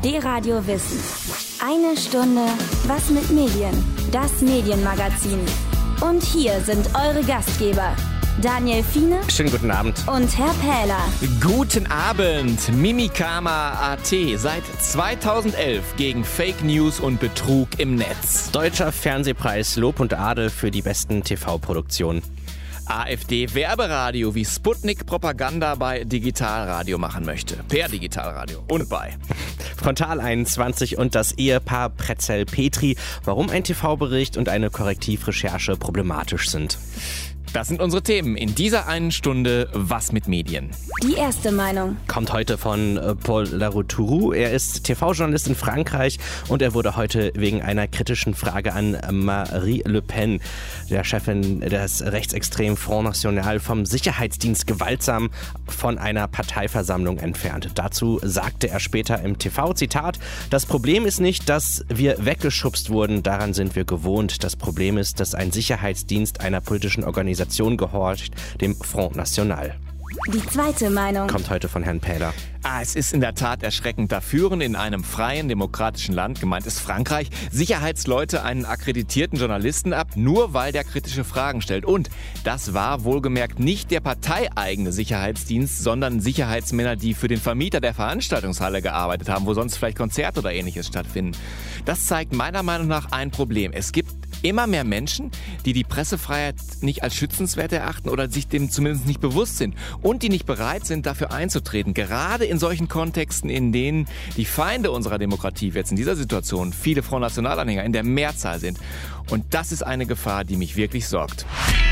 D-Radio Wissen. Eine Stunde Was mit Medien? Das Medienmagazin. Und hier sind eure Gastgeber. Daniel Fiene. Schönen guten Abend. Und Herr Pähler. Guten Abend. Mimikama.at. Seit 2011 gegen Fake News und Betrug im Netz. Deutscher Fernsehpreis Lob und Adel für die besten TV-Produktionen. AfD-Werberadio, wie Sputnik Propaganda bei Digitalradio machen möchte. Per Digitalradio und bei Frontal 21 und das Ehepaar Pretzel-Petri. Warum ein TV-Bericht und eine Korrektivrecherche problematisch sind. Das sind unsere Themen in dieser einen Stunde Was mit Medien. Die erste Meinung Kommt heute von Paul Laroutourou. Er ist TV-Journalist in Frankreich und er wurde heute wegen einer kritischen Frage an Marine Le Pen, der Chefin des rechtsextremen Front National, vom Sicherheitsdienst gewaltsam von einer Parteiversammlung entfernt. Dazu sagte er später im TV, Zitat, das Problem ist nicht, dass wir weggeschubst wurden, daran sind wir gewohnt. Das Problem ist, dass ein Sicherheitsdienst einer politischen Organisation gehorcht, dem Front National. Die zweite Meinung Kommt heute von Herrn Pähler. Es ist in der Tat erschreckend. Da führen in einem freien, demokratischen Land, gemeint ist Frankreich, Sicherheitsleute einen akkreditierten Journalisten ab, nur weil der kritische Fragen stellt. Und das war wohlgemerkt nicht der parteieigene Sicherheitsdienst, sondern Sicherheitsmänner, die für den Vermieter der Veranstaltungshalle gearbeitet haben, wo sonst vielleicht Konzerte oder Ähnliches stattfinden. Das zeigt meiner Meinung nach ein Problem. Es gibt immer mehr Menschen, die die Pressefreiheit nicht als schützenswert erachten oder sich dem zumindest nicht bewusst sind und die nicht bereit sind, dafür einzutreten. Gerade in solchen Kontexten, in denen die Feinde unserer Demokratie jetzt in dieser Situation viele Front National-Anhänger in der Mehrzahl sind. Und das ist eine Gefahr, die mich wirklich sorgt.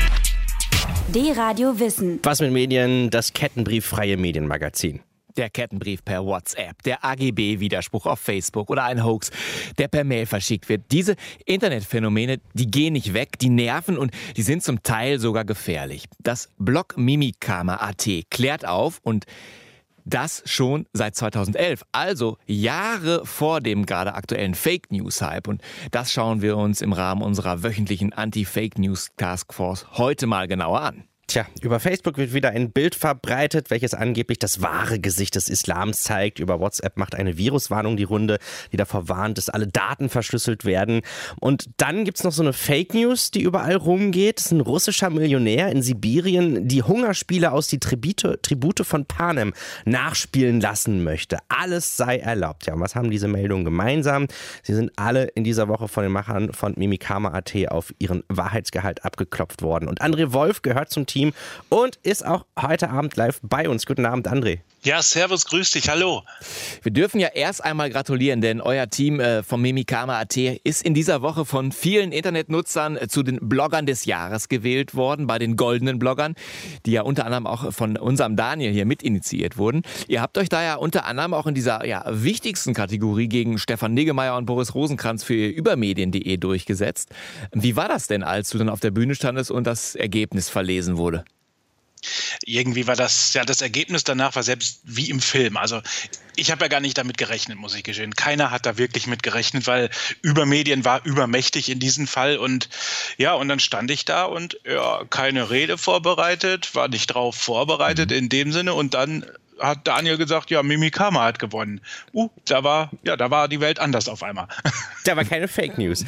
D-Radio Wissen. Was mit Medien? Das kettenbrieffreie Medienmagazin. Der Kettenbrief per WhatsApp, der AGB-Widerspruch auf Facebook oder ein Hoax, der per Mail verschickt wird. Diese Internetphänomene, die gehen nicht weg, die nerven und die sind zum Teil sogar gefährlich. Das Blog Mimikama.at klärt auf und das schon seit 2011, also Jahre vor dem gerade aktuellen Fake-News-Hype. Und das schauen wir uns im Rahmen unserer wöchentlichen Anti-Fake-News-Taskforce heute mal genauer an. Tja, über Facebook wird wieder ein Bild verbreitet, welches angeblich das wahre Gesicht des Islams zeigt. Über WhatsApp macht eine Viruswarnung die Runde, die davor warnt, dass alle Daten verschlüsselt werden. Und dann gibt's noch so eine Fake News, die überall rumgeht. Das ist ein russischer Millionär in Sibirien, die Hungerspiele aus die Tribute von Panem nachspielen lassen möchte. Alles sei erlaubt. Ja, und was haben diese Meldungen gemeinsam? Sie sind alle in dieser Woche von den Machern von Mimikama.at auf ihren Wahrheitsgehalt abgeklopft worden. Und André Wolf gehört zum Team und ist auch heute Abend live bei uns. Guten Abend, André. Ja, servus, grüß dich, hallo. Wir dürfen ja erst einmal gratulieren, denn euer Team vom Mimikama.at ist in dieser Woche von vielen Internetnutzern zu den Bloggern des Jahres gewählt worden, bei den goldenen Bloggern, die ja unter anderem auch von unserem Daniel hier mit initiiert wurden. Ihr habt euch da ja unter anderem auch in dieser wichtigsten Kategorie gegen Stefan Niggemeier und Boris Rosenkranz für ihr Übermedien.de durchgesetzt. Wie war das denn, als du dann auf der Bühne standest und das Ergebnis verlesen wurde? Irgendwie war das Ergebnis danach war selbst wie im Film. Also ich habe ja gar nicht damit gerechnet, muss ich gestehen. Keiner hat da wirklich mit gerechnet, weil Übermedien war übermächtig in diesem Fall. Und ja, und dann stand ich da und keine Rede vorbereitet, war nicht drauf vorbereitet in dem Sinne. Und dann hat Daniel gesagt, ja, Mimikama hat gewonnen. Da war die Welt anders auf einmal. Da war keine Fake News.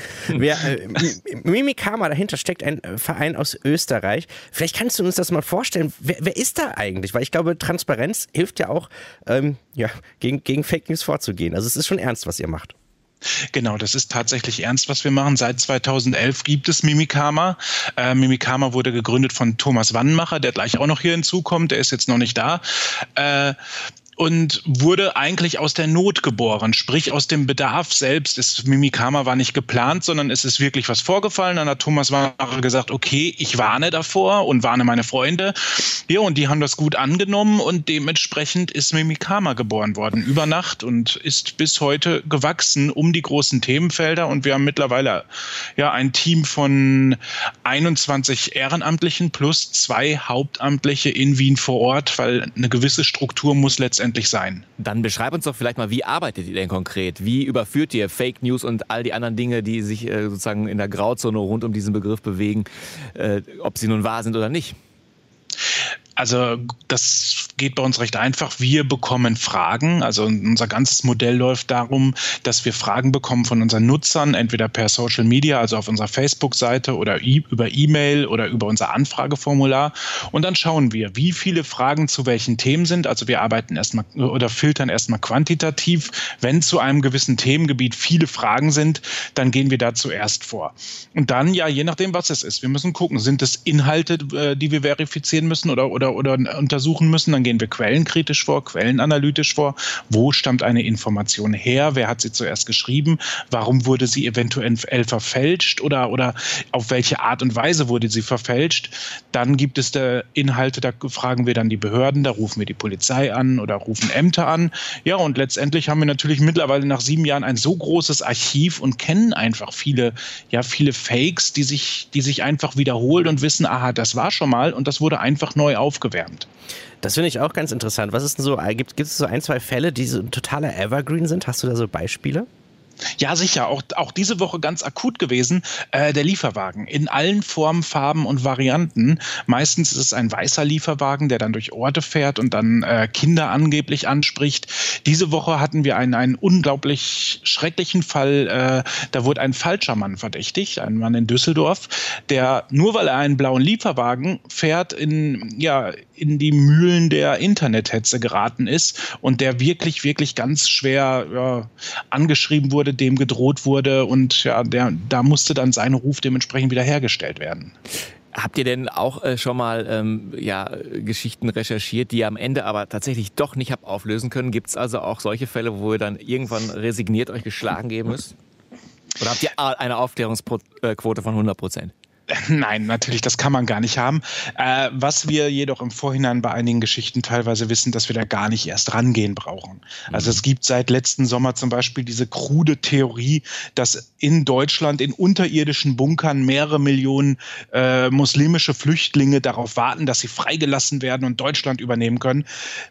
Mimikama, dahinter steckt ein Verein aus Österreich. Vielleicht kannst du uns das mal vorstellen. Wer ist da eigentlich? Weil ich glaube, Transparenz hilft ja auch, gegen Fake News vorzugehen. Also es ist schon ernst, was ihr macht. Genau, das ist tatsächlich ernst, was wir machen. Seit 2011 gibt es Mimikama. Mimikama wurde gegründet von Thomas Wannmacher, der gleich auch noch hier hinzukommt. Der ist jetzt noch nicht da. Und wurde eigentlich aus der Not geboren, sprich aus dem Bedarf selbst. Mimikama war nicht geplant, sondern es ist wirklich was vorgefallen. Dann hat Thomas Wannmacher gesagt, okay, ich warne davor und warne meine Freunde. Ja, und die haben das gut angenommen und dementsprechend ist Mimikama geboren worden über Nacht und ist bis heute gewachsen um die großen Themenfelder. Und wir haben mittlerweile ein Team von 21 Ehrenamtlichen plus 2 Hauptamtliche in Wien vor Ort, weil eine gewisse Struktur muss letztendlich sein. Dann beschreib uns doch vielleicht mal, wie arbeitet ihr denn konkret? Wie überführt ihr Fake News und all die anderen Dinge, die sich sozusagen in der Grauzone rund um diesen Begriff bewegen, ob sie nun wahr sind oder nicht? Also das geht bei uns recht einfach. Wir bekommen Fragen. Also unser ganzes Modell läuft darum, dass wir Fragen bekommen von unseren Nutzern, entweder per Social Media, also auf unserer Facebook-Seite oder über E-Mail oder über unser Anfrageformular. Und dann schauen wir, wie viele Fragen zu welchen Themen sind. Also wir arbeiten erstmal oder filtern erstmal quantitativ. Wenn zu einem gewissen Themengebiet viele Fragen sind, dann gehen wir da zuerst vor. Und dann, ja, je nachdem, was es ist. Wir müssen gucken, sind es Inhalte, die wir verifizieren müssen oder untersuchen müssen. Dann gehen wir quellenkritisch vor, quellenanalytisch vor. Wo stammt eine Information her? Wer hat sie zuerst geschrieben? Warum wurde sie eventuell verfälscht? Oder auf welche Art und Weise wurde sie verfälscht? Dann gibt es Inhalte, da fragen wir dann die Behörden, da rufen wir die Polizei an oder rufen Ämter an. Ja, und letztendlich haben wir natürlich mittlerweile nach 7 Jahren ein so großes Archiv und kennen einfach viele Fakes, die sich einfach wiederholen und wissen, aha, das war schon mal und das wurde einfach neu aufgewärmt. Das finde ich auch ganz interessant. Was ist denn so, gibt es so 1, 2 Fälle, die so ein totaler Evergreen sind? Hast du da so Beispiele? Ja, sicher. Auch diese Woche ganz akut gewesen. Der Lieferwagen in allen Formen, Farben und Varianten. Meistens ist es ein weißer Lieferwagen, der dann durch Orte fährt und dann Kinder angeblich anspricht. Diese Woche hatten wir einen unglaublich schrecklichen Fall. Da wurde ein falscher Mann verdächtigt, ein Mann in Düsseldorf, der nur weil er einen blauen Lieferwagen fährt, in die Mühlen der Internethetze geraten ist und der wirklich, wirklich ganz schwer angeschrieben wurde, dem gedroht wurde und da musste dann sein Ruf dementsprechend wiederhergestellt werden. Habt ihr denn auch schon mal Geschichten recherchiert, die ihr am Ende aber tatsächlich doch nicht habt auflösen können? Gibt es also auch solche Fälle, wo ihr dann irgendwann resigniert euch geschlagen geben müsst? Oder habt ihr eine Aufklärungsquote von 100%? Nein, natürlich, das kann man gar nicht haben. Was wir jedoch im Vorhinein bei einigen Geschichten teilweise wissen, dass wir da gar nicht erst rangehen brauchen. Also es gibt seit letzten Sommer zum Beispiel diese krude Theorie, dass in Deutschland in unterirdischen Bunkern mehrere Millionen muslimische Flüchtlinge darauf warten, dass sie freigelassen werden und Deutschland übernehmen können.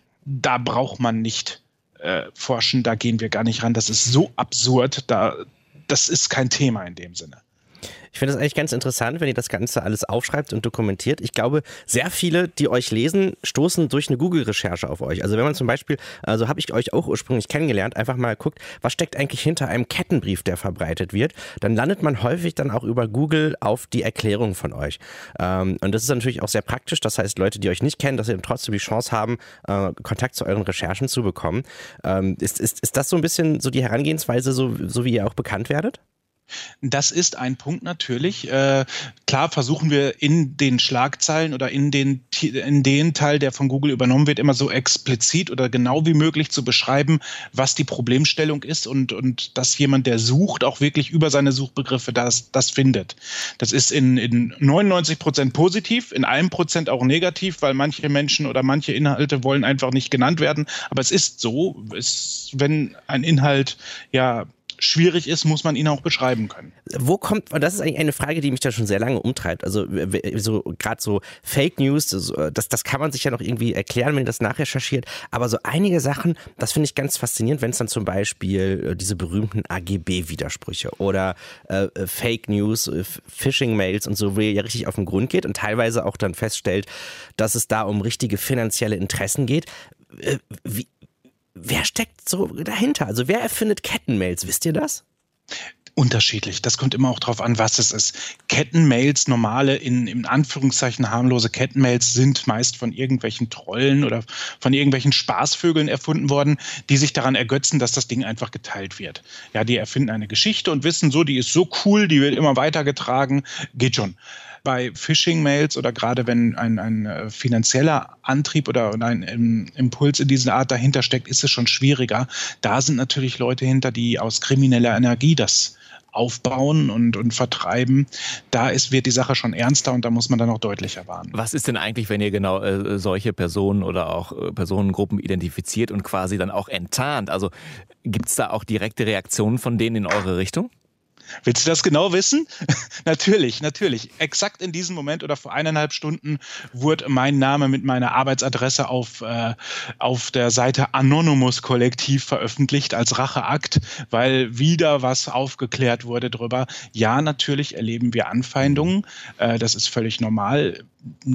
Da braucht man nicht forschen, da gehen wir gar nicht ran. Das ist so absurd, das ist kein Thema in dem Sinne. Ich finde es eigentlich ganz interessant, wenn ihr das Ganze alles aufschreibt und dokumentiert. Ich glaube, sehr viele, die euch lesen, stoßen durch eine Google-Recherche auf euch. Also wenn man zum Beispiel, also habe ich euch auch ursprünglich kennengelernt, einfach mal guckt, was steckt eigentlich hinter einem Kettenbrief, der verbreitet wird, dann landet man häufig dann auch über Google auf die Erklärung von euch. Und das ist natürlich auch sehr praktisch. Das heißt, Leute, die euch nicht kennen, dass sie dann trotzdem die Chance haben, Kontakt zu euren Recherchen zu bekommen. Ist das so ein bisschen so die Herangehensweise, so wie ihr auch bekannt werdet? Das ist ein Punkt natürlich. Klar versuchen wir in den Schlagzeilen oder in den Teil, der von Google übernommen wird, immer so explizit oder genau wie möglich zu beschreiben, was die Problemstellung ist und dass jemand, der sucht, auch wirklich über seine Suchbegriffe das findet. Das ist in 99% positiv, in 1% auch negativ, weil manche Menschen oder manche Inhalte wollen einfach nicht genannt werden. Aber es ist so, wenn ein Inhalt schwierig ist, muss man ihn auch beschreiben können. Und das ist eigentlich eine Frage, die mich da schon sehr lange umtreibt. Also gerade so Fake News, das kann man sich ja noch irgendwie erklären, wenn das nachrecherchiert. Aber so einige Sachen, das finde ich ganz faszinierend, wenn es dann zum Beispiel diese berühmten AGB-Widersprüche oder Fake News, Phishing-Mails und so, wo ihr ja richtig auf den Grund geht und teilweise auch dann feststellt, dass es da um richtige finanzielle Interessen geht. Wer steckt so dahinter? Also wer erfindet Kettenmails? Wisst ihr das? Unterschiedlich. Das kommt immer auch drauf an, was es ist. Kettenmails, normale, in Anführungszeichen harmlose Kettenmails sind meist von irgendwelchen Trollen oder von irgendwelchen Spaßvögeln erfunden worden, die sich daran ergötzen, dass das Ding einfach geteilt wird. Ja, die erfinden eine Geschichte und wissen so, die ist so cool, die wird immer weitergetragen, geht schon. Bei Phishing-Mails oder gerade wenn ein finanzieller Antrieb oder ein Impuls in dieser Art dahinter steckt, ist es schon schwieriger. Da sind natürlich Leute hinter, die aus krimineller Energie das aufbauen und vertreiben. Wird die Sache schon ernster und da muss man dann auch deutlicher warnen. Was ist denn eigentlich, wenn ihr genau solche Personen oder auch Personengruppen identifiziert und quasi dann auch enttarnt? Also gibt es da auch direkte Reaktionen von denen in eure Richtung? Willst du das genau wissen? Natürlich. Exakt in diesem Moment oder vor 1,5 Stunden wurde mein Name mit meiner Arbeitsadresse auf der Seite Anonymous Kollektiv veröffentlicht als Racheakt, weil wieder was aufgeklärt wurde drüber. Ja, natürlich erleben wir Anfeindungen. Das ist völlig normal.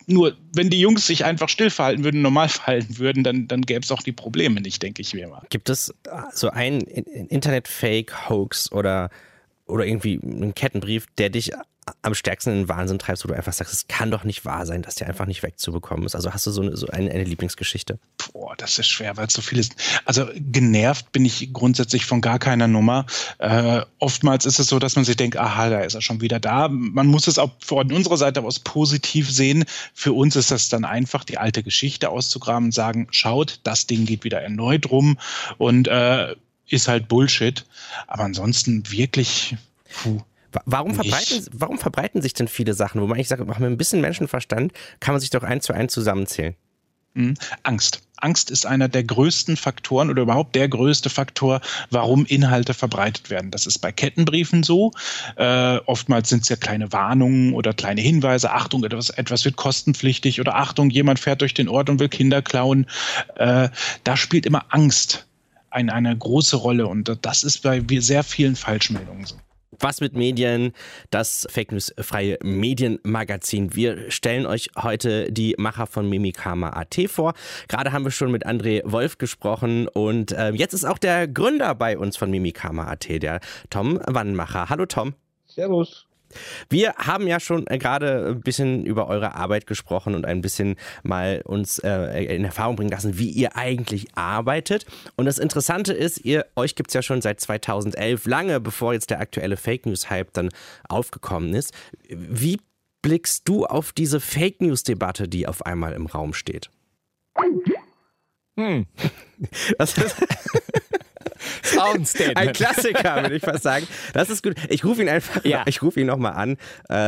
Nur, wenn die Jungs sich einfach still verhalten würden, normal verhalten würden, dann gäbe es auch die Probleme nicht, denke ich mir mal. Gibt es so einen Internet-Fake-Hoax oder irgendwie einen Kettenbrief, der dich am stärksten in den Wahnsinn treibst, wo du einfach sagst, es kann doch nicht wahr sein, dass der einfach nicht wegzubekommen ist? Also hast du so eine Lieblingsgeschichte? Boah, das ist schwer, weil es so viel ist. Also genervt bin ich grundsätzlich von gar keiner Nummer. Oftmals ist es so, dass man sich denkt, aha, da ist er schon wieder da. Man muss es auch von unserer Seite aus positiv sehen. Für uns ist das dann einfach, die alte Geschichte auszugraben und sagen, schaut, das Ding geht wieder erneut rum und ist halt Bullshit. Aber ansonsten wirklich, Warum verbreiten sich denn viele Sachen, wo man eigentlich sagt, mit ein bisschen Menschenverstand kann man sich doch 1 zu 1 zusammenzählen? Angst. Angst ist einer der größten Faktoren oder überhaupt der größte Faktor, warum Inhalte verbreitet werden. Das ist bei Kettenbriefen so. Oftmals sind es ja kleine Warnungen oder kleine Hinweise. Achtung, etwas wird kostenpflichtig oder Achtung, jemand fährt durch den Ort und will Kinder klauen. Da spielt immer Angst eine große Rolle und das ist bei sehr vielen Falschmeldungen so. Was mit Medien, das Fake News freie Medienmagazin. Wir stellen euch heute die Macher von Mimikama.at vor. Gerade haben wir schon mit André Wolf gesprochen und jetzt ist auch der Gründer bei uns von Mimikama.at, der Tom Wannmacher. Hallo Tom. Servus. Wir haben ja schon gerade ein bisschen über eure Arbeit gesprochen und ein bisschen mal uns in Erfahrung bringen lassen, wie ihr eigentlich arbeitet. Und das Interessante ist, euch gibt es ja schon seit 2011, lange bevor jetzt der aktuelle Fake News Hype dann aufgekommen ist. Wie blickst du auf diese Fake News Debatte, die auf einmal im Raum steht? Das ist Soundstatement. Ein Klassiker, würde ich fast sagen. Das ist gut. Ich rufe ihn einfach, ich rufe ihn nochmal an.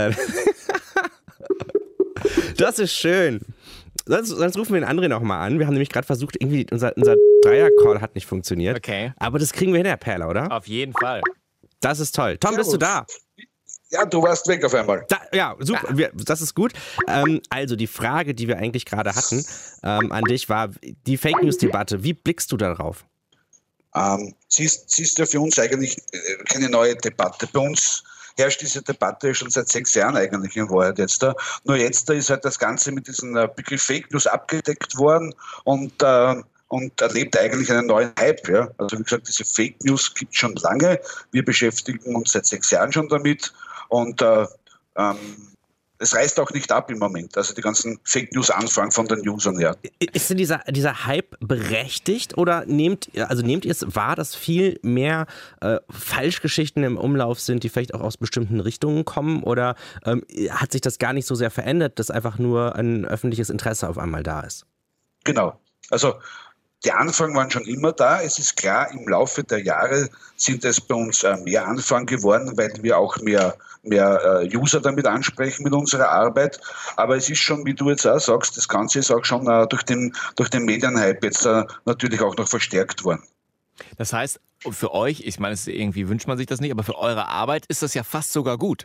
Das ist schön. Sonst rufen wir den André nochmal an. Wir haben nämlich gerade versucht, irgendwie unser Dreier-Call hat nicht funktioniert. Okay. Aber das kriegen wir hin, Herr Perler, oder? Auf jeden Fall. Das ist toll. Tom, bist du da? Ja, du warst weg auf einmal. Ja, super. Das ist gut. Also die Frage, die wir eigentlich gerade hatten an dich, war die Fake News-Debatte. Wie blickst du darauf? Sie ist ja für uns eigentlich keine neue Debatte. Bei uns herrscht diese Debatte schon seit 6 Jahren eigentlich in Wahrheit jetzt da. Nur jetzt da ist halt das Ganze mit diesem Begriff Fake News abgedeckt worden und erlebt eigentlich einen neuen Hype. Ja? Also wie gesagt, diese Fake News gibt es schon lange. Wir beschäftigen uns seit 6 Jahren schon damit und es reißt auch nicht ab im Moment, also die ganzen Fake News Anfang von den Usern her. Ist denn dieser Hype berechtigt oder nehmt ihr es wahr, dass viel mehr Falschgeschichten im Umlauf sind, die vielleicht auch aus bestimmten Richtungen kommen, oder hat sich das gar nicht so sehr verändert, dass einfach nur ein öffentliches Interesse auf einmal da ist? Genau, also die Anfragen waren schon immer da. Es ist klar, im Laufe der Jahre sind es bei uns mehr Anfragen geworden, weil wir auch mehr User damit ansprechen mit unserer Arbeit. Aber es ist schon, wie du jetzt auch sagst, das Ganze ist auch schon durch den Medienhype jetzt natürlich auch noch verstärkt worden. Das heißt, für euch, ich meine, irgendwie wünscht man sich das nicht, aber für eure Arbeit ist das ja fast sogar gut.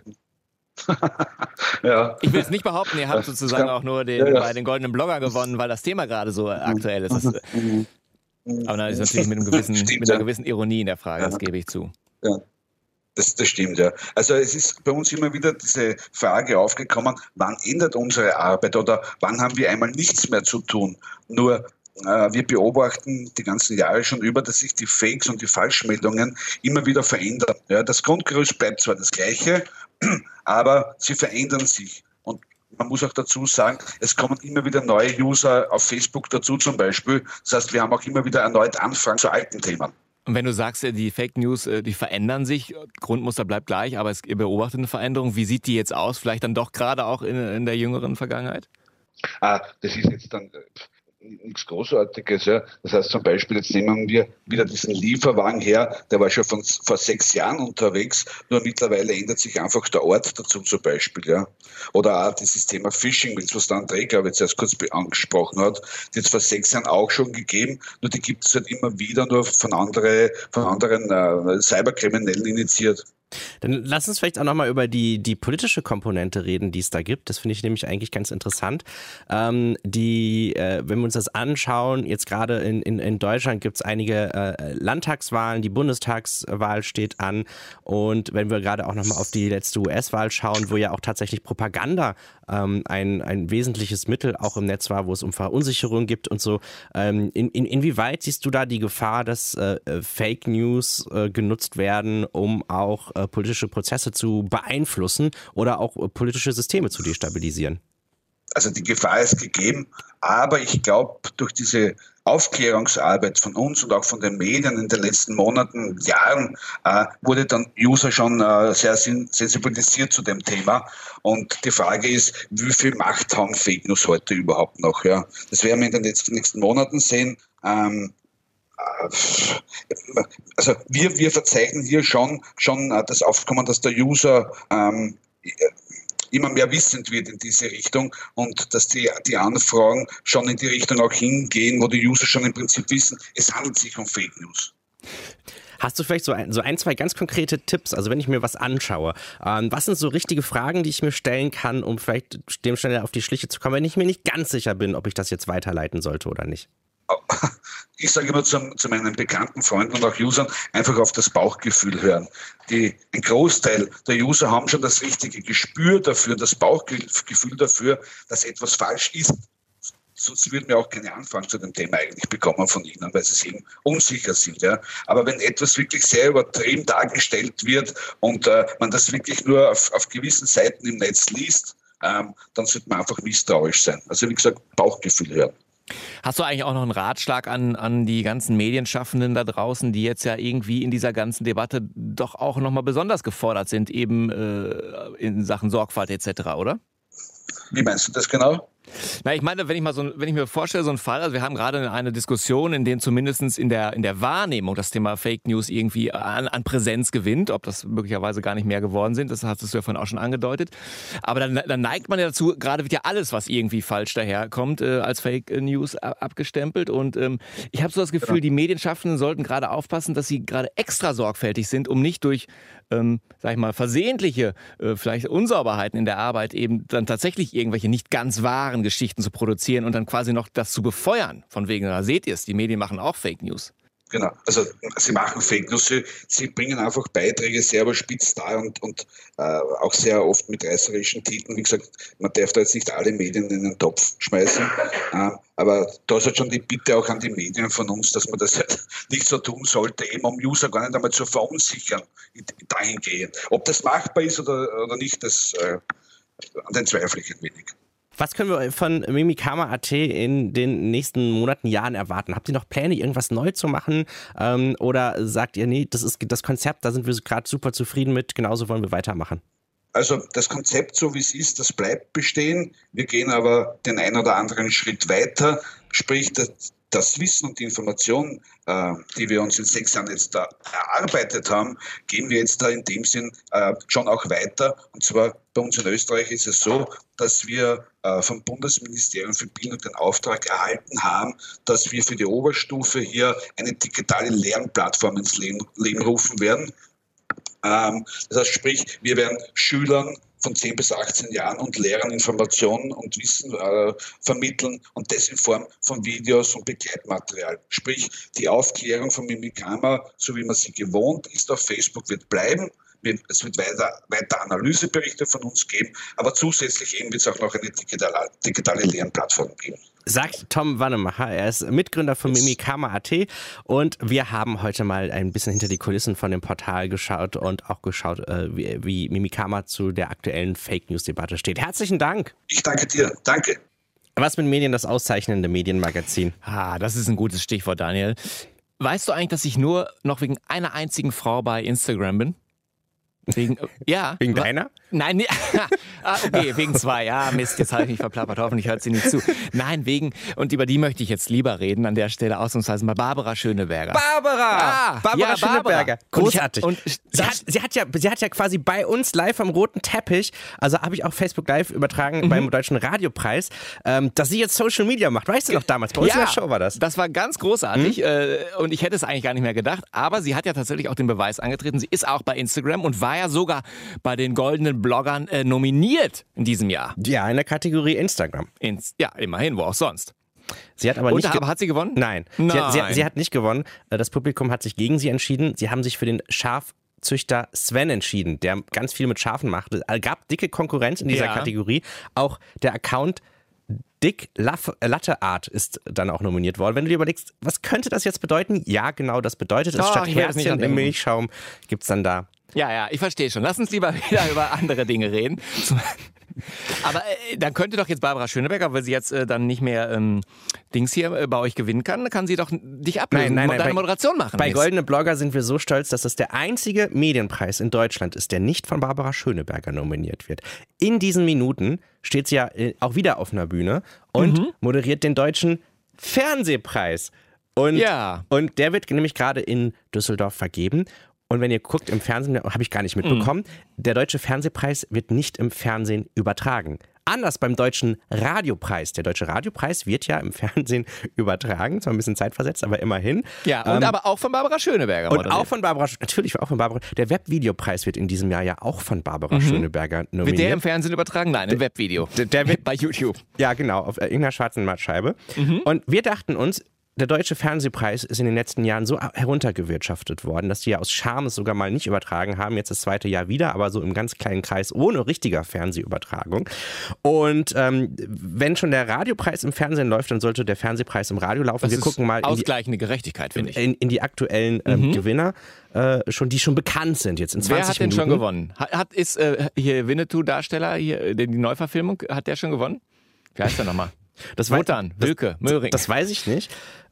Ja. Ich will es nicht behaupten, ihr habt sozusagen auch nur bei den Goldenen Blogger gewonnen, weil das Thema gerade so aktuell ist. Aber das ist natürlich mit einer gewissen Ironie in der Frage, das gebe ich zu. Ja. Das stimmt, ja. Also es ist bei uns immer wieder diese Frage aufgekommen, wann ändert unsere Arbeit oder wann haben wir einmal nichts mehr zu tun? Nur wir beobachten die ganzen Jahre schon über, dass sich die Fakes und die Falschmeldungen immer wieder verändern. Ja, das Grundgerüst bleibt zwar das gleiche, aber sie verändern sich. Und man muss auch dazu sagen, es kommen immer wieder neue User auf Facebook dazu zum Beispiel. Das heißt, wir haben auch immer wieder erneut Anfragen zu alten Themen. Und wenn du sagst, die Fake News, die verändern sich, Grundmuster bleibt gleich, aber ihr beobachtet eine Veränderung. Wie sieht die jetzt aus? Vielleicht dann doch gerade auch in der jüngeren Vergangenheit? Das ist jetzt dann nichts Großartiges. Ja. Das heißt zum Beispiel, jetzt nehmen wir wieder diesen Lieferwagen her, der war schon vor 6 Jahren unterwegs, nur mittlerweile ändert sich einfach der Ort dazu zum Beispiel. Ja. Oder auch dieses Thema Phishing, was der André, glaube ich, jetzt erst kurz angesprochen hat, die hat es vor 6 Jahren auch schon gegeben, nur die gibt es halt immer wieder nur von anderen Cyberkriminellen initiiert. Dann lass uns vielleicht auch nochmal über die politische Komponente reden, die es da gibt. Das finde ich nämlich eigentlich ganz interessant. Wenn wir uns das anschauen, jetzt gerade in Deutschland gibt es einige Landtagswahlen, die Bundestagswahl steht an. Und wenn wir gerade auch nochmal auf die letzte US-Wahl schauen, wo ja auch tatsächlich Propaganda ein wesentliches Mittel auch im Netz war, wo es um Verunsicherung gibt und so. Inwieweit siehst du da die Gefahr, dass Fake News genutzt werden, um auch politische Prozesse zu beeinflussen oder auch politische Systeme zu destabilisieren? Also die Gefahr ist gegeben, aber ich glaube, durch diese Aufklärungsarbeit von uns und auch von den Medien in den letzten Monaten, Jahren, wurde dann User schon sehr sensibilisiert zu dem Thema. Und die Frage ist, wie viel Macht haben Fake News heute überhaupt noch? Ja? Das werden wir in den nächsten Monaten sehen. Also wir verzeichnen hier schon das Aufkommen, dass der User immer mehr wissend wird in diese Richtung und dass die Anfragen schon in die Richtung auch hingehen, wo die User schon im Prinzip wissen, es handelt sich um Fake News. Hast du vielleicht so ein, zwei ganz konkrete Tipps, also wenn ich mir was anschaue, was sind so richtige Fragen, die ich mir stellen kann, um vielleicht dem schneller auf die Schliche zu kommen, wenn ich mir nicht ganz sicher bin, ob ich das jetzt weiterleiten sollte oder nicht? Ich sage immer zu meinen bekannten Freunden und auch Usern, einfach auf das Bauchgefühl hören. Ein Großteil der User haben schon das richtige Gespür dafür, das Bauchgefühl dafür, dass etwas falsch ist. Sonst würden wir auch keine Anfragen zu dem Thema eigentlich bekommen von ihnen, weil sie eben unsicher sind. Ja. Aber wenn etwas wirklich sehr übertrieben dargestellt wird und man das wirklich nur auf gewissen Seiten im Netz liest, dann sollte man einfach misstrauisch sein. Also wie gesagt, Bauchgefühl hören. Hast du eigentlich auch noch einen Ratschlag an die ganzen Medienschaffenden da draußen, die jetzt ja irgendwie in dieser ganzen Debatte doch auch nochmal besonders gefordert sind, eben in Sachen Sorgfalt etc., oder? Wie meinst du das genau? Na, ich meine, wenn ich mir vorstelle, so einen Fall, also wir haben gerade eine Diskussion, in der zumindest in der Wahrnehmung das Thema Fake News irgendwie an Präsenz gewinnt, ob das möglicherweise gar nicht mehr geworden sind, das hast du ja vorhin auch schon angedeutet. Aber dann neigt man ja dazu, gerade wird ja alles, was irgendwie falsch daherkommt, als Fake News abgestempelt. Und ich habe so das Gefühl, die Medienschaffenden sollten gerade aufpassen, dass sie gerade extra sorgfältig sind, um nicht durch, sag ich mal, versehentliche vielleicht Unsauberheiten in der Arbeit eben dann tatsächlich irgendwelche nicht ganz wahren Geschichten zu produzieren und dann quasi noch das zu befeuern. Von wegen, da seht ihr es, die Medien machen auch Fake News. Genau, also sie machen Fake News, sie bringen einfach Beiträge sehr überspitzt dar und auch sehr oft mit reißerischen Titeln. Wie gesagt, man darf da jetzt nicht alle Medien in den Topf schmeißen, aber da ist halt schon die Bitte auch an die Medien von uns, dass man das halt nicht so tun sollte, eben um User gar nicht einmal zu verunsichern dahingehend. Ob das machbar ist oder nicht, das an den zweifle ich ein wenig. Was können wir von Mimikama.at in den nächsten Monaten, Jahren erwarten? Habt ihr noch Pläne, irgendwas neu zu machen? Oder sagt ihr, nee, das ist das Konzept, da sind wir gerade super zufrieden mit, genauso wollen wir weitermachen? Also das Konzept, so wie es ist, das bleibt bestehen. Wir gehen aber den einen oder anderen Schritt weiter, sprich das Wissen und die Information, die wir uns in 6 Jahren jetzt da erarbeitet haben, gehen wir jetzt da in dem Sinn schon auch weiter. Und zwar bei uns in Österreich ist es so, dass wir vom Bundesministerium für Bildung den Auftrag erhalten haben, dass wir für die Oberstufe hier eine digitale Lernplattform ins Leben rufen werden. Das heißt, sprich, wir werden Schülern von 10 bis 18 Jahren und Lehrern Informationen und Wissen vermitteln und das in Form von Videos und Begleitmaterial. Sprich, die Aufklärung von Mimikama, so wie man sie gewohnt ist, auf Facebook wird bleiben. Es wird weiter Analyseberichte von uns geben, aber zusätzlich eben wird es auch noch eine digitale Lernplattform geben. Sagt Tom Wannemacher, er ist Mitgründer von Mimikama.at und wir haben heute mal ein bisschen hinter die Kulissen von dem Portal geschaut und auch geschaut, wie Mimikama zu der aktuellen Fake-News-Debatte steht. Herzlichen Dank. Ich danke dir. Danke. Was mit Medien, das auszeichnende Medienmagazin? Das ist ein gutes Stichwort, Daniel. Weißt du eigentlich, dass ich nur noch wegen einer einzigen Frau bei Instagram bin? Wegen deiner? Nein, okay, wegen 2. Ja, Mist, jetzt habe ich mich verplappert. Hoffentlich hört sie nicht zu. Nein, und über die möchte ich jetzt lieber reden, an der Stelle ausnahmsweise mal Barbara Schöneberger. Barbara Schöneberger. Großartig. Und sie hat ja quasi bei uns live am roten Teppich, also habe ich auch Facebook Live übertragen beim Deutschen Radiopreis, dass sie jetzt Social Media macht. Weißt du noch damals? Bei uns in der Show war das. Das war ganz großartig und ich hätte es eigentlich gar nicht mehr gedacht, aber sie hat ja tatsächlich auch den Beweis angetreten. Sie ist auch bei Instagram und weil war ja sogar bei den goldenen Bloggern nominiert in diesem Jahr. Ja, in der Kategorie Instagram. Ja, immerhin, wo auch sonst. Sie hat aber nicht hat sie gewonnen? Nein. Sie hat nicht gewonnen. Das Publikum hat sich gegen sie entschieden. Sie haben sich für den Schafzüchter Sven entschieden, der ganz viel mit Schafen macht. Es gab dicke Konkurrenz in dieser Kategorie. Auch der Account Dick Latte Art ist dann auch nominiert worden. Wenn du dir überlegst, was könnte das jetzt bedeuten? Ja, genau, das bedeutet es. Statt Herzchen im Milchschaum gibt es dann da. Ja, ich verstehe schon. Lass uns lieber wieder über andere Dinge reden. Aber dann könnte doch jetzt Barbara Schöneberger, weil sie jetzt dann nicht mehr Dings hier bei euch gewinnen kann sie doch dich ablösen und deine Moderation machen. Bei Goldene Blogger sind wir so stolz, dass es der einzige Medienpreis in Deutschland ist, der nicht von Barbara Schöneberger nominiert wird. In diesen Minuten steht sie ja auch wieder auf einer Bühne und moderiert den Deutschen Fernsehpreis. Und der wird nämlich gerade in Düsseldorf vergeben. Und wenn ihr guckt im Fernsehen, habe ich gar nicht mitbekommen, der Deutsche Fernsehpreis wird nicht im Fernsehen übertragen. Anders beim Deutschen Radiopreis. Der Deutsche Radiopreis wird ja im Fernsehen übertragen, zwar ein bisschen zeitversetzt, aber immerhin. Ja, und aber auch von Barbara Schöneberger. Und auch von Barbara, natürlich auch von Barbara. Der Webvideopreis wird in diesem Jahr ja auch von Barbara Schöneberger nominiert. Wird der im Fernsehen übertragen? Nein, im Webvideo. Der wird bei YouTube. Ja, genau, auf irgendeiner schwarzen Mattscheibe. Und wir dachten uns, der Deutsche Fernsehpreis ist in den letzten Jahren so heruntergewirtschaftet worden, dass die ja aus Scham es sogar mal nicht übertragen haben. Jetzt das zweite Jahr wieder, aber so im ganz kleinen Kreis ohne richtiger Fernsehübertragung. Und wenn schon der Radiopreis im Fernsehen läuft, dann sollte der Fernsehpreis im Radio laufen. Wir gucken mal ausgleichende Gerechtigkeit, finde ich. In die aktuellen Gewinner, die schon bekannt sind jetzt in 20 Minuten. Wer hat denn schon gewonnen? Ist hier Winnetou-Darsteller, hier die Neuverfilmung, hat der schon gewonnen? Wie heißt der nochmal? Wotan, Wilke, Möhring. Das weiß ich nicht.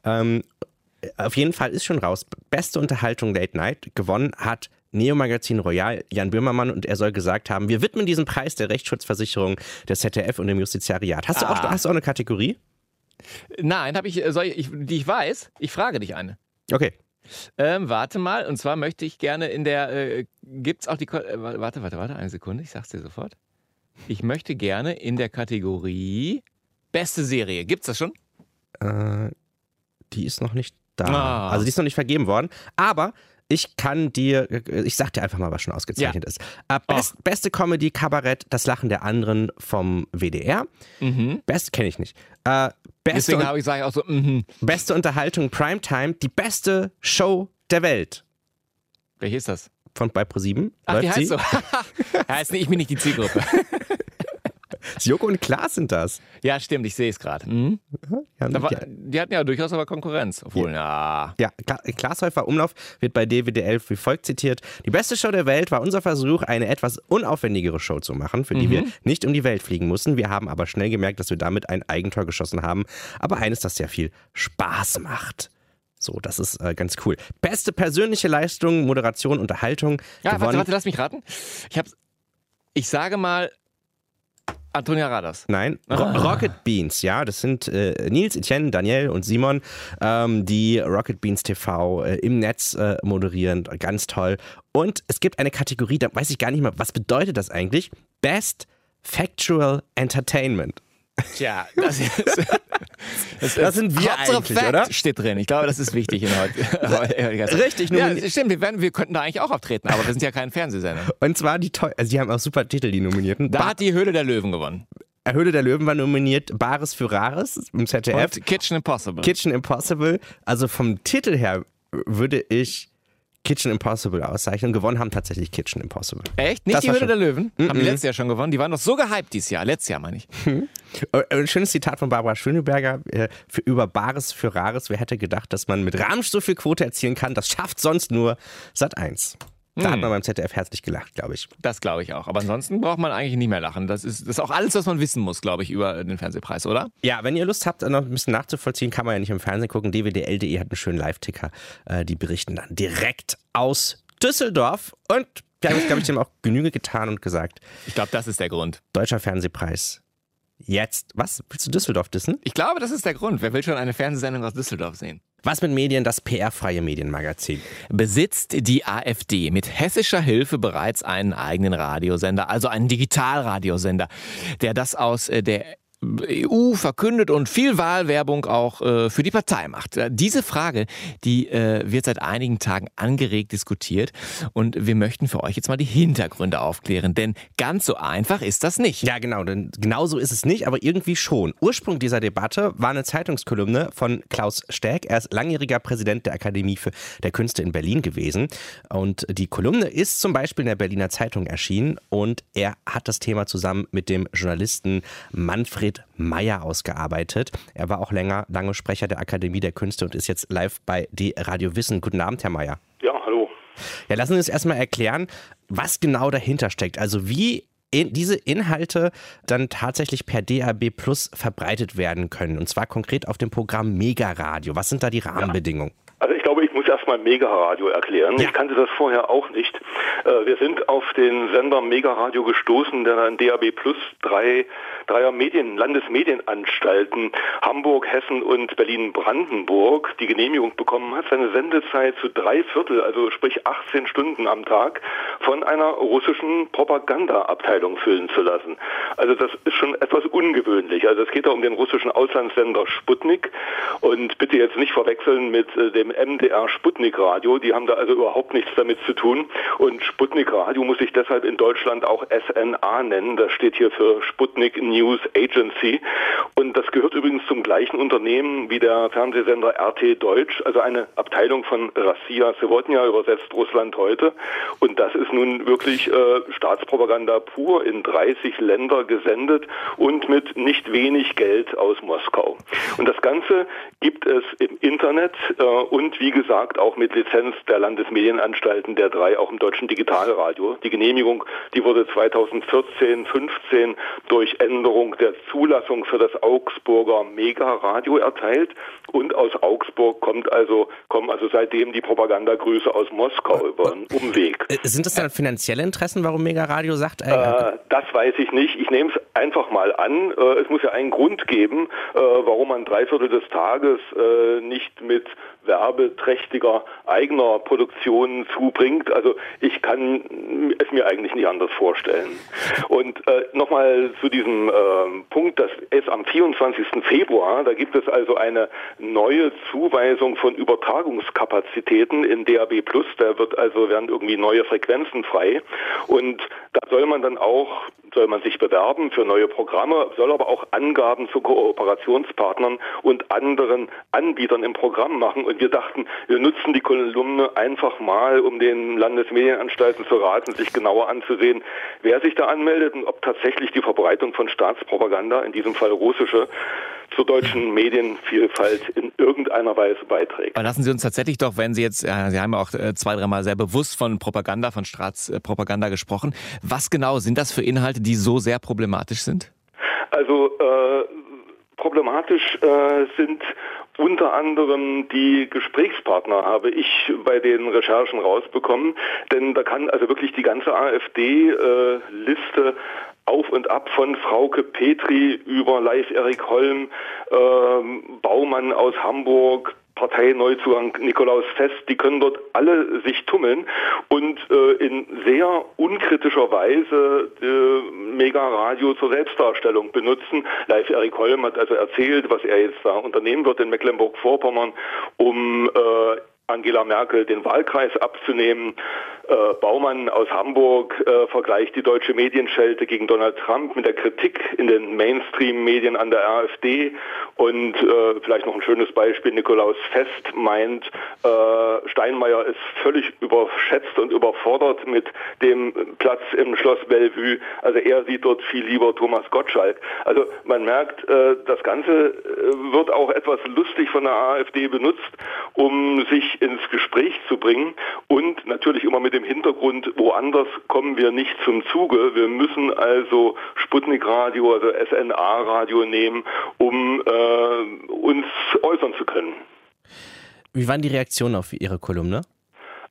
Auf jeden Fall ist schon raus. Beste Unterhaltung Late Night. Gewonnen hat Neo Magazin Royal Jan Böhmermann und er soll gesagt haben, wir widmen diesen Preis der Rechtsschutzversicherung, der ZDF und dem Justiziariat. Hast du auch eine Kategorie? Nein, die ich weiß. Ich frage dich eine. Okay. Warte mal, und zwar möchte ich gerne in der, gibt's auch die, warte, eine Sekunde, ich sag's dir sofort. Ich möchte gerne in der Kategorie Beste Serie. Gibt's das schon? Die ist noch nicht da. Also die ist noch nicht vergeben worden. Aber ich sag dir einfach mal, was schon ausgezeichnet ist. Beste Comedy, Kabarett, das Lachen der anderen vom WDR. Best kenne ich nicht. Deswegen sage ich auch so, Beste Unterhaltung, Primetime, die beste Show der Welt. Welche ist das? Bei ProSieben. Ach, die heißt so. Ich bin nicht die Zielgruppe. Joko und Klaas sind das. Ja, stimmt, ich sehe es gerade. Die hatten ja durchaus aber Konkurrenz. Obwohl, ja. Glashäufer Umlauf wird bei DWDL wie folgt zitiert. Die beste Show der Welt war unser Versuch, eine etwas unaufwendigere Show zu machen, für die wir nicht um die Welt fliegen mussten. Wir haben aber schnell gemerkt, dass wir damit ein Eigentor geschossen haben. Aber eines, das sehr viel Spaß macht. So, das ist ganz cool. Beste persönliche Leistung, Moderation, Unterhaltung. Ja, warte, lass mich raten. Ich sage mal Antonia Radas. Nein, Rocket Beans, ja, das sind Nils, Etienne, Daniel und Simon, die Rocket Beans TV im Netz moderieren, ganz toll. Und es gibt eine Kategorie, da weiß ich gar nicht mehr, was bedeutet das eigentlich? Best Factual Entertainment. Tja, das sind wir eigentlich, Fact oder? Steht drin. Ich glaube, das ist wichtig in heute. Richtig. Ja, stimmt. Wir könnten da eigentlich auch auftreten, aber wir sind ja kein Fernsehsender. Und zwar die haben auch super Titel, die Nominierten. Da hat die Höhle der Löwen gewonnen. Höhle der Löwen war nominiert, Bares für Rares im ZDF. Und Kitchen Impossible. Kitchen Impossible. Also vom Titel her würde ich Kitchen Impossible auszeichnen. Gewonnen haben tatsächlich Kitchen Impossible. Echt? Nicht die Höhle der Löwen? Haben die letztes Jahr schon gewonnen? Die waren doch so gehypt dieses Jahr. Letztes Jahr, meine ich. Ein schönes Zitat von Barbara Schöneberger über Bares für Rares. Wer hätte gedacht, dass man mit Ramsch so viel Quote erzielen kann? Das schafft sonst nur Sat.1. Da hat man beim ZDF herzlich gelacht, glaube ich. Das glaube ich auch. Aber ansonsten braucht man eigentlich nicht mehr lachen. Das ist auch alles, was man wissen muss, glaube ich, über den Fernsehpreis, oder? Ja, wenn ihr Lust habt, noch ein bisschen nachzuvollziehen, kann man ja nicht im Fernsehen gucken. dwdl.de hat einen schönen Live-Ticker. Die berichten dann direkt aus Düsseldorf. Und wir haben, glaube ich, dem auch Genüge getan und gesagt. Ich glaube, das ist der Grund. Deutscher Fernsehpreis. Jetzt. Was? Willst du Düsseldorf dissen? Ich glaube, das ist der Grund. Wer will schon eine Fernsehsendung aus Düsseldorf sehen? Was mit Medien? Das PR-freie Medienmagazin. Besitzt die AfD mit hessischer Hilfe bereits einen eigenen Radiosender, also einen Digitalradiosender, der das aus der EU verkündet und viel Wahlwerbung auch für die Partei macht. Diese Frage, die wird seit einigen Tagen angeregt diskutiert und wir möchten für euch jetzt mal die Hintergründe aufklären, denn ganz so einfach ist das nicht. Ja, genau, denn genau so ist es nicht, aber irgendwie schon. Ursprung dieser Debatte war eine Zeitungskolumne von Klaus Stärk. Er ist langjähriger Präsident der Akademie der Künste in Berlin gewesen und die Kolumne ist zum Beispiel in der Berliner Zeitung erschienen und er hat das Thema zusammen mit dem Journalisten Manfred Meyer ausgearbeitet. Er war auch lange Sprecher der Akademie der Künste und ist jetzt live bei Radio Wissen. Guten Abend, Herr Meyer. Ja, hallo. Ja, lassen Sie uns erstmal erklären, was genau dahinter steckt. Also wie diese Inhalte dann tatsächlich per DAB Plus verbreitet werden können. Und zwar konkret auf dem Programm Mega Radio. Was sind da die Rahmenbedingungen? Also ich glaube, ich muss erstmal Mega Radio erklären. Ja. Ich kannte das vorher auch nicht. Wir sind auf den Sender Mega Radio gestoßen, der dann DAB Plus dreier Landesmedienanstalten Hamburg, Hessen und Berlin-Brandenburg die Genehmigung bekommen hat, seine Sendezeit zu 3/4, also sprich 18 Stunden am Tag, von einer russischen Propagandaabteilung füllen zu lassen. Also das ist schon etwas ungewöhnlich. Also es geht da um den russischen Auslandssender Sputnik und bitte jetzt nicht verwechseln mit dem MDR Sputnik Radio. Die haben da also überhaupt nichts damit zu tun. Und Sputnik Radio muss sich deshalb in Deutschland auch SNA nennen. Das steht hier für Sputnik News Agency. Und das gehört übrigens zum gleichen Unternehmen wie der Fernsehsender RT Deutsch, also eine Abteilung von Rossiya Сегодня, übersetzt Russland heute. Und das ist nun wirklich Staatspropaganda pur, in 30 Länder gesendet und mit nicht wenig Geld aus Moskau. Und das Ganze gibt es im Internet und wie gesagt auch mit Lizenz der Landesmedienanstalten der 3, auch im deutschen Digitalradio. Die Genehmigung, die wurde 2014/15 durch Änderung der Zulassung für das Augsburger Mega-Radio erteilt und aus Augsburg kommen also seitdem die Propagandagrüße aus Moskau über einen Umweg. Sind das dann finanzielle Interessen, warum Mega Radio sagt? Das weiß ich nicht. Ich nehme es einfach mal an. Es muss ja einen Grund geben, warum man 3/4 des Tages nicht mit werbeträchtiger eigener Produktion zubringt. Also ich kann es mir eigentlich nicht anders vorstellen. Und nochmal zu diesem Punkt, das ist am 24. Februar, da gibt es also eine neue Zuweisung von Übertragungskapazitäten in DAB+. Da werden irgendwie neue Frequenzen frei und da soll man sich bewerben für neue Programme, soll aber auch Angaben zu Kooperationspartnern und anderen Anbietern im Programm machen. Und wir dachten, wir nutzen die Kolumne einfach mal, um den Landesmedienanstalten zu raten, sich genauer anzusehen, wer sich da anmeldet und ob tatsächlich die Verbreitung von Staatspropaganda, in diesem Fall russische, zur deutschen Medienvielfalt in irgendeiner Weise beiträgt. Aber lassen Sie uns tatsächlich doch, wenn Sie jetzt, Sie haben ja auch 2-3 Mal sehr bewusst von Staatspropaganda gesprochen. Was genau sind das für Inhalte, die so sehr problematisch sind? Also problematisch sind unter anderem die Gesprächspartner, habe ich bei den Recherchen rausbekommen. Denn da kann also wirklich die ganze AfD-Liste auf und ab von Frauke Petri über Leif-Erik Holm, Baumann aus Hamburg, Parteineuzugang Nikolaus Fest, die können dort alle sich tummeln und in sehr unkritischer Weise Mega Radio zur Selbstdarstellung benutzen. Leif-Erik Holm hat also erzählt, was er jetzt da unternehmen wird in Mecklenburg-Vorpommern, um Angela Merkel den Wahlkreis abzunehmen. Baumann aus Hamburg vergleicht die deutsche Medienschelte gegen Donald Trump mit der Kritik in den Mainstream-Medien an der AfD. Und vielleicht noch ein schönes Beispiel, Nikolaus Fest meint, Steinmeier ist völlig überschätzt und überfordert mit dem Platz im Schloss Bellevue. Also er sieht dort viel lieber Thomas Gottschalk. Also man merkt, das Ganze wird auch etwas lustig von der AfD benutzt, um sich ins Gespräch zu bringen und natürlich immer mit dem Hintergrund, woanders kommen wir nicht zum Zuge. Wir müssen also Sputnik Radio, also SNA Radio nehmen, um uns äußern zu können. Wie waren die Reaktionen auf Ihre Kolumne?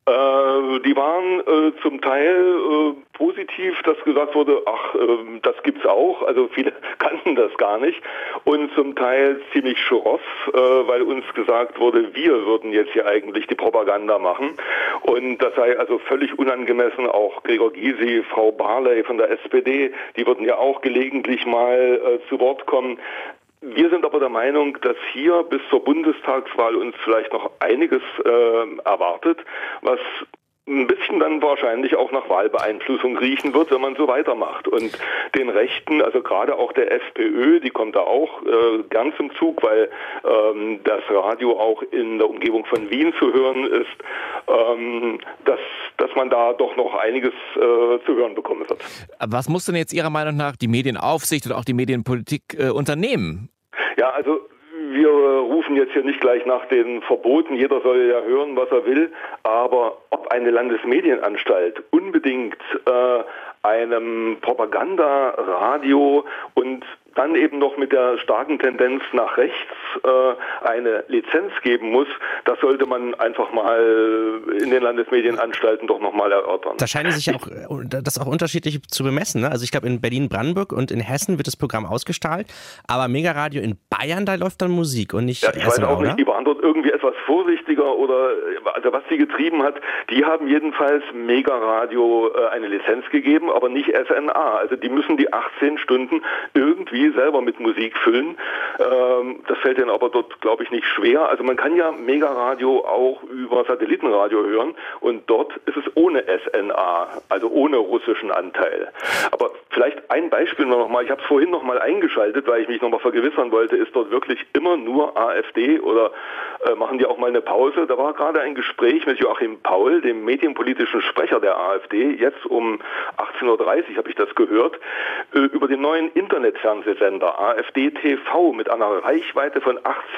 Die waren zum Teil positiv, dass gesagt wurde, das gibt's auch, also viele kannten das gar nicht, und zum Teil ziemlich schroff, weil uns gesagt wurde, wir würden jetzt hier eigentlich die Propaganda machen, und das sei also völlig unangemessen. Auch Gregor Gysi, Frau Barley von der SPD, die würden ja auch gelegentlich mal zu Wort kommen. Wir sind aber der Meinung, dass hier bis zur Bundestagswahl uns vielleicht noch einiges erwartet, was ein bisschen dann wahrscheinlich auch nach Wahlbeeinflussung riechen wird, wenn man so weitermacht. Und den Rechten, also gerade auch der FPÖ, die kommt da auch gern zum Zug, weil das Radio auch in der Umgebung von Wien zu hören ist, dass man da doch noch einiges zu hören bekommen wird. Was muss denn jetzt Ihrer Meinung nach die Medienaufsicht oder auch die Medienpolitik unternehmen? Ja, also wir rufen jetzt hier nicht gleich nach den Verboten, jeder soll ja hören, was er will, aber ob eine Landesmedienanstalt unbedingt einem Propagandaradio und dann eben noch mit der starken Tendenz nach rechts eine Lizenz geben muss, das sollte man einfach mal in den Landesmedienanstalten doch nochmal erörtern. Da scheinen sich auch das auch unterschiedlich zu bemessen, ne? Also ich glaube, in Berlin-Brandenburg und in Hessen wird das Programm ausgestrahlt, aber Megaradio in Bayern, da läuft dann Musik und nicht ich weiß auch nicht, die waren dort irgendwie etwas vorsichtiger oder also was sie getrieben hat, die haben jedenfalls Megaradio eine Lizenz gegeben, aber nicht SNA. Also die müssen die 18 Stunden irgendwie selber mit Musik füllen. Das fällt denen aber dort, glaube ich, nicht schwer. Also man kann ja Megaradio auch über Satellitenradio hören und dort ist es ohne SNA, also ohne russischen Anteil. Aber vielleicht ein Beispiel noch mal. Ich habe es vorhin noch mal eingeschaltet, weil ich mich noch mal vergewissern wollte, ist dort wirklich immer nur AfD oder machen die auch mal eine Pause? Da war gerade ein Gespräch mit Joachim Paul, dem medienpolitischen Sprecher der AfD, jetzt um 18:30 Uhr habe ich das gehört, über den neuen Internetfernsehsender AfD TV mit einer Reichweite von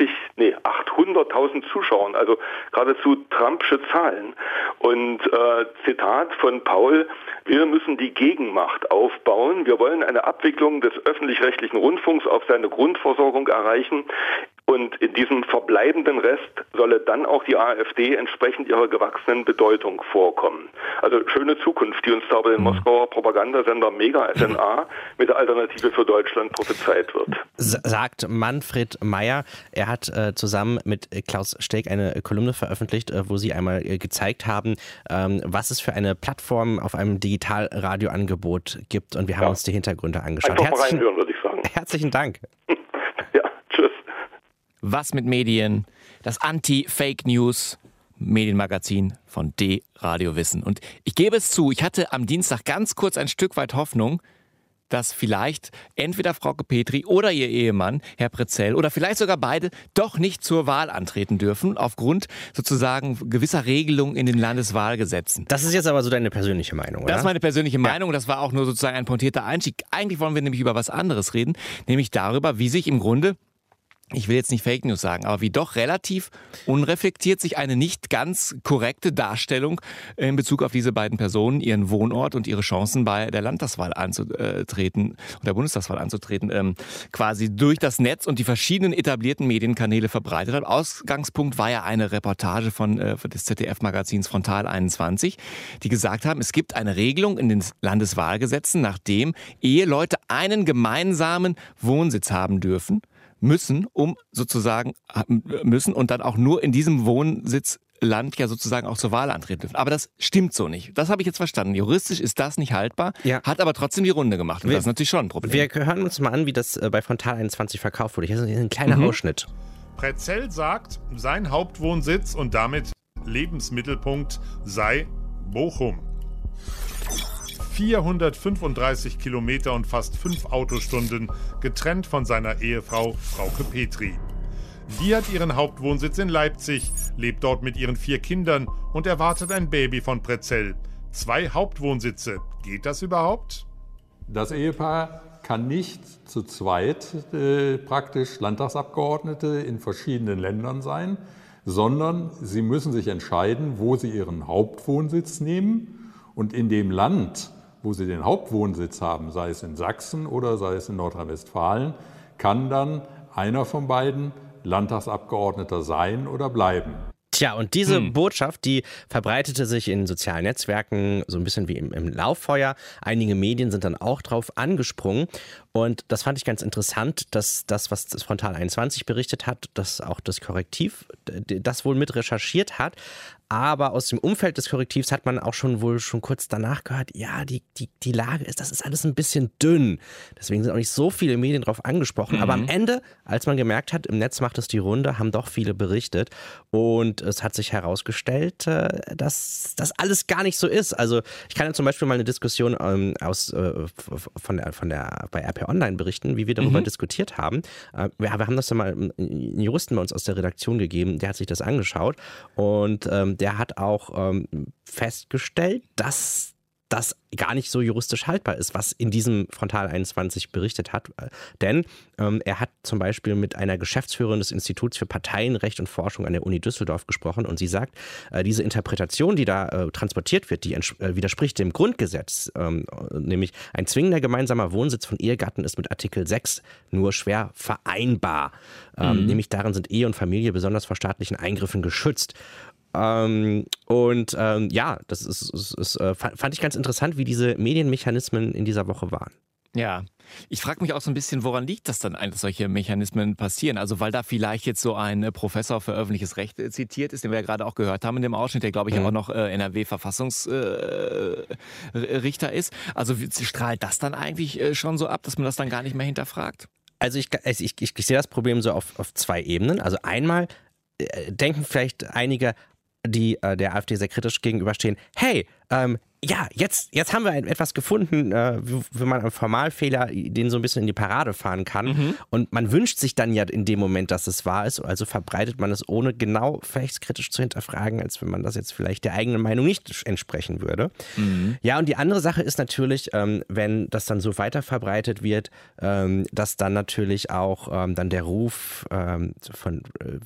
800.000 Zuschauern, also geradezu Trumpsche Zahlen. Und Zitat von Paul: Wir müssen die Gegenmacht aufbauen. Wir wollen eine Abwicklung des öffentlich-rechtlichen Rundfunks auf seine Grundversorgung erreichen. Und in diesem verbleibenden Rest solle dann auch die AfD entsprechend ihrer gewachsenen Bedeutung vorkommen. Also schöne Zukunft, die uns da über den Moskauer Propagandasender Mega SNA mit der Alternative für Deutschland prophezeit wird. Sagt Manfred Meyer. Er hat zusammen mit Klaus Steg eine Kolumne veröffentlicht, wo sie einmal gezeigt haben, was es für eine Plattform auf einem Digitalradioangebot gibt. Und wir haben uns die Hintergründe angeschaut. Einfach mal reinhören, würde ich sagen. Herzlichen Dank. Was mit Medien? Das Anti-Fake-News Medienmagazin von D-Radio Wissen. Und ich gebe es zu, ich hatte am Dienstag ganz kurz ein Stück weit Hoffnung, dass vielleicht entweder Frauke Petry oder ihr Ehemann, Herr Pretzell, oder vielleicht sogar beide doch nicht zur Wahl antreten dürfen, aufgrund sozusagen gewisser Regelungen in den Landeswahlgesetzen. Das ist jetzt aber so deine persönliche Meinung, oder? Das ist meine persönliche Meinung. Das war auch nur sozusagen ein pointierter Einstieg. Eigentlich wollen wir nämlich über was anderes reden, nämlich darüber, wie sich im Grunde, ich will jetzt nicht Fake News sagen, aber wie doch relativ unreflektiert sich eine nicht ganz korrekte Darstellung in Bezug auf diese beiden Personen, ihren Wohnort und ihre Chancen bei der Landtagswahl anzutreten und der Bundestagswahl anzutreten, quasi durch das Netz und die verschiedenen etablierten Medienkanäle verbreitet hat. Ausgangspunkt war ja eine Reportage des ZDF-Magazins Frontal 21, die gesagt haben, es gibt eine Regelung in den Landeswahlgesetzen, nachdem Eheleute einen gemeinsamen Wohnsitz haben müssen und dann auch nur in diesem Wohnsitzland ja sozusagen auch zur Wahl antreten dürfen. Aber das stimmt so nicht. Das habe ich jetzt verstanden. Juristisch ist das nicht haltbar, hat aber trotzdem die Runde gemacht. Und das ist natürlich schon ein Problem. Wir hören uns mal an, wie das bei Frontal 21 verkauft wurde. Hier ist ein kleiner Ausschnitt. Pretzell sagt, sein Hauptwohnsitz und damit Lebensmittelpunkt sei Bochum. 435 Kilometer und fast 5 Autostunden getrennt von seiner Ehefrau Frauke Petry. Die hat ihren Hauptwohnsitz in Leipzig, lebt dort mit ihren 4 Kindern und erwartet ein Baby von Pretzell. 2 Hauptwohnsitze. Geht das überhaupt? Das Ehepaar kann nicht zu zweit praktisch Landtagsabgeordnete in verschiedenen Ländern sein, sondern sie müssen sich entscheiden, wo sie ihren Hauptwohnsitz nehmen. Und in dem Land, wo sie den Hauptwohnsitz haben, sei es in Sachsen oder sei es in Nordrhein-Westfalen, kann dann einer von beiden Landtagsabgeordneter sein oder bleiben. Tja, und diese Botschaft, die verbreitete sich in sozialen Netzwerken so ein bisschen wie im Lauffeuer. Einige Medien sind dann auch drauf angesprungen. Und das fand ich ganz interessant, dass das, was das Frontal 21 berichtet hat, dass auch das Korrektiv das wohl mit recherchiert hat. Aber aus dem Umfeld des Korrektivs hat man auch schon kurz danach gehört, ja, die Lage das ist alles ein bisschen dünn. Deswegen sind auch nicht so viele Medien drauf angesprochen. Aber am Ende, als man gemerkt hat, im Netz macht es die Runde, haben doch viele berichtet. Und es hat sich herausgestellt, dass das alles gar nicht so ist. Also ich kann ja zum Beispiel mal eine Diskussion bei RP Online berichten, wie wir darüber diskutiert haben. Wir haben das dann mal einen Juristen bei uns aus der Redaktion gegeben, der hat sich das angeschaut und der hat auch festgestellt, dass das gar nicht so juristisch haltbar ist, was in diesem Frontal 21 berichtet hat. Denn er hat zum Beispiel mit einer Geschäftsführerin des Instituts für Parteienrecht und Forschung an der Uni Düsseldorf gesprochen und sie sagt, diese Interpretation, die da transportiert wird, die widerspricht dem Grundgesetz, nämlich ein zwingender gemeinsamer Wohnsitz von Ehegatten ist mit Artikel 6 nur schwer vereinbar. Nämlich darin sind Ehe und Familie besonders vor staatlichen Eingriffen geschützt. Das fand ich ganz interessant, wie diese Medienmechanismen in dieser Woche waren. Ja, ich frage mich auch so ein bisschen, woran liegt das dann eigentlich, solche Mechanismen passieren? Also weil da vielleicht jetzt so ein Professor für öffentliches Recht zitiert ist, den wir ja gerade auch gehört haben in dem Ausschnitt, der glaube ich auch noch NRW-Verfassungsrichter ist. Also strahlt das dann eigentlich schon so ab, dass man das dann gar nicht mehr hinterfragt? Also ich sehe das Problem so auf zwei Ebenen. Also einmal denken vielleicht einige, die der AfD sehr kritisch gegenüberstehen, hey, jetzt haben wir etwas gefunden, wie man einen Formalfehler, den so ein bisschen in die Parade fahren kann. Und man wünscht sich dann ja in dem Moment, dass es wahr ist. Also verbreitet man es, ohne genau vielleicht kritisch zu hinterfragen, als wenn man das jetzt vielleicht der eigenen Meinung nicht entsprechen würde. Ja, und die andere Sache ist natürlich, wenn das dann so weiter verbreitet wird, dass dann natürlich auch dann der Ruf von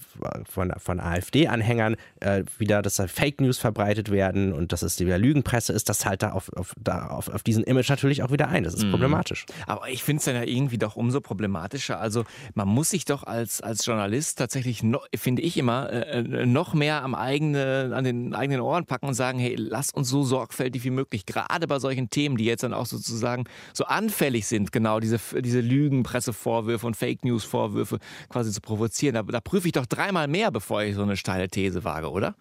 AfD-Anhängern wieder, dass da Fake News verbreitet werden und dass es wieder Lügenpresse ist, das halt da auf diesen Image natürlich auch wieder ein. Das ist problematisch. Aber ich finde es dann ja irgendwie doch umso problematischer. Also man muss sich doch als Journalist tatsächlich, finde ich immer, noch mehr an den eigenen Ohren packen und sagen, hey, lasst uns so sorgfältig wie möglich, gerade bei solchen Themen, die jetzt dann auch sozusagen so anfällig sind, genau diese Lügenpressevorwürfe und Fake News Vorwürfe quasi zu provozieren. Da prüfe ich doch dreimal mehr, bevor ich so eine steile These wage, oder?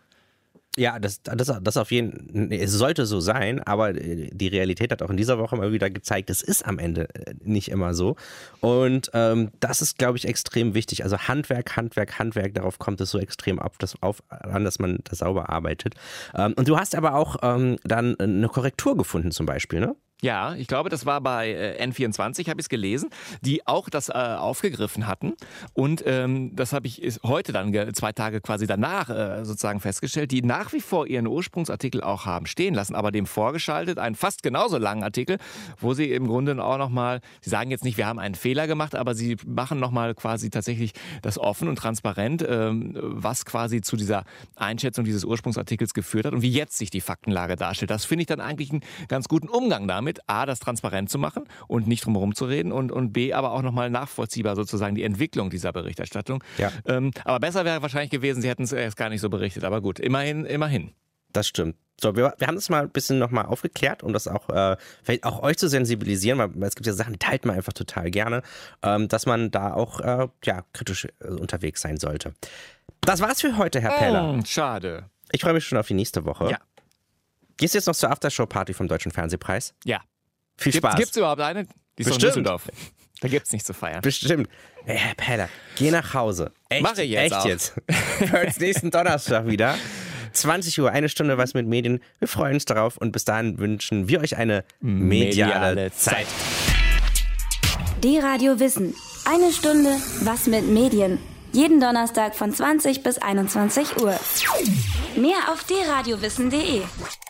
Ja, das auf jeden Fall, es sollte so sein, aber die Realität hat auch in dieser Woche mal wieder gezeigt, es ist am Ende nicht immer so. Und das ist, glaube ich, extrem wichtig. Also Handwerk, darauf kommt es so extrem an, dass man das sauber arbeitet. Und du hast aber auch dann eine Korrektur gefunden zum Beispiel, ne? Ja, ich glaube, das war bei N24, habe ich es gelesen, die auch das aufgegriffen hatten. Und das habe ich heute dann 2 Tage quasi danach sozusagen festgestellt, die nach wie vor ihren Ursprungsartikel auch haben stehen lassen, aber dem vorgeschaltet einen fast genauso langen Artikel, wo sie im Grunde auch nochmal, sie sagen jetzt nicht, wir haben einen Fehler gemacht, aber sie machen nochmal quasi tatsächlich das offen und transparent, was quasi zu dieser Einschätzung dieses Ursprungsartikels geführt hat und wie jetzt sich die Faktenlage darstellt. Das finde ich dann eigentlich einen ganz guten Umgang damit. A, das transparent zu machen und nicht drumherum zu reden und B, aber auch nochmal nachvollziehbar sozusagen die Entwicklung dieser Berichterstattung. Ja. Aber besser wäre wahrscheinlich gewesen, sie hätten es erst gar nicht so berichtet. Aber gut, immerhin. Das stimmt. So, wir haben das mal ein bisschen nochmal aufgeklärt, um das auch vielleicht auch euch zu sensibilisieren, weil es gibt ja Sachen, die teilt man einfach total gerne, dass man da auch kritisch unterwegs sein sollte. Das war's für heute, Herr Peller. Schade. Ich freue mich schon auf die nächste Woche. Ja. Gehst du jetzt noch zur Aftershow-Party vom Deutschen Fernsehpreis? Ja. Viel Spaß. Gibt's überhaupt eine? Die ist in Düsseldorf. Da gibt's nichts zu feiern. Bestimmt. Hey, Herr Peller, geh nach Hause. Echt, mache ich jetzt. Echt auch. Jetzt. Hört's nächsten Donnerstag wieder. 20 Uhr, 1 Stunde was mit Medien. Wir freuen uns darauf und bis dahin wünschen wir euch eine mediale Zeit. D-Radio Wissen. 1 Stunde was mit Medien. Jeden Donnerstag von 20 bis 21 Uhr. Mehr auf dradiowissen.de.